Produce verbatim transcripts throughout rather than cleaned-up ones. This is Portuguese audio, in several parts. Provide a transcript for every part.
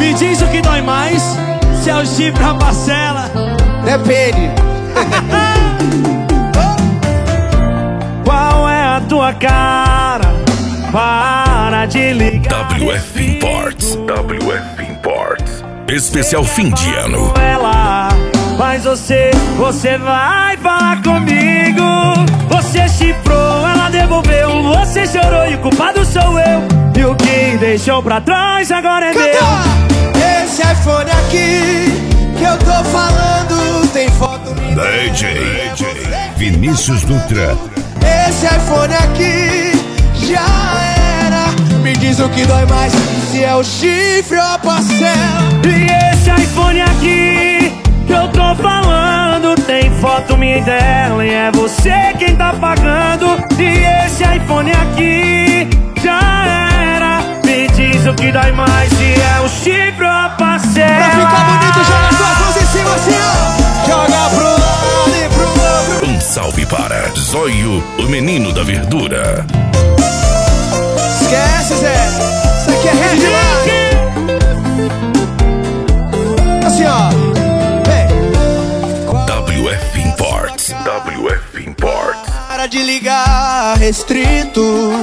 Me diz o que dói mais, se é o chifre ou a parcela. Depende. Qual é a tua cara? Para de ligar. W F Imports, W F Imports. Especial fim de ano. Ela, mas você, você vai falar comigo. Você chifrou, ela devolveu. Você chorou e o culpado sou eu. E o que deixou pra trás agora é Canta! meu. Esse iPhone aqui que eu tô falando tem foto minha. D J Vinícius Dutra. Esse iPhone aqui já era. Me diz o que dói mais, se é o chifre ou a parcela. E esse iPhone aqui que eu tô falando tem foto minha e dela, e é você quem tá pagando. E esse iPhone aqui já era. Me diz o que dói mais, se é o chifre ou a parcela. Pra ficar bonito, joga suas mãos em cima assim, ó. Joga pro lado e pro outro. Um salve para Zóio, o menino da verdura. Esquece, Zé. Isso aqui é rede demais. Assim, ó. Vem. W F Imports, W F Imports. Para de ligar restrito.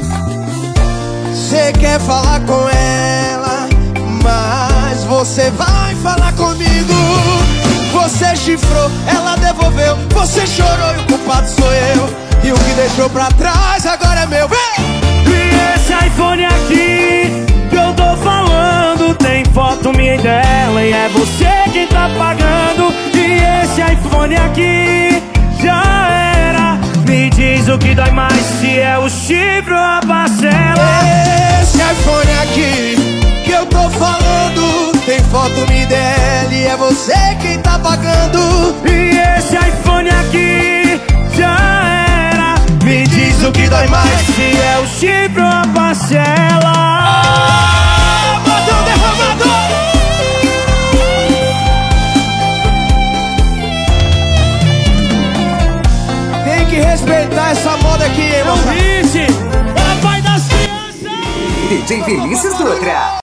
Cê quer falar com ela, mas você vai falar comigo. Você chifrou, ela devolveu. Você chorou e o culpado sou eu. E o que deixou pra trás agora é meu. Vem! E esse iPhone aqui que eu tô falando tem foto minha e dela, e é você quem tá pagando. E esse iPhone aqui já era. Me diz o que dói mais, se é o chifre ou a parcela. Esse iPhone aqui que eu tô falando tem foto minha e dela, e é você quem tá pagando. E esse iPhone aqui já era. Me diz o que dói mais, se é o chifre ou a parcela. Botão derramador. Tem que respeitar essa moda aqui, hein, É o moça? hit, é pai das crianças. D J Vinícius Dutra.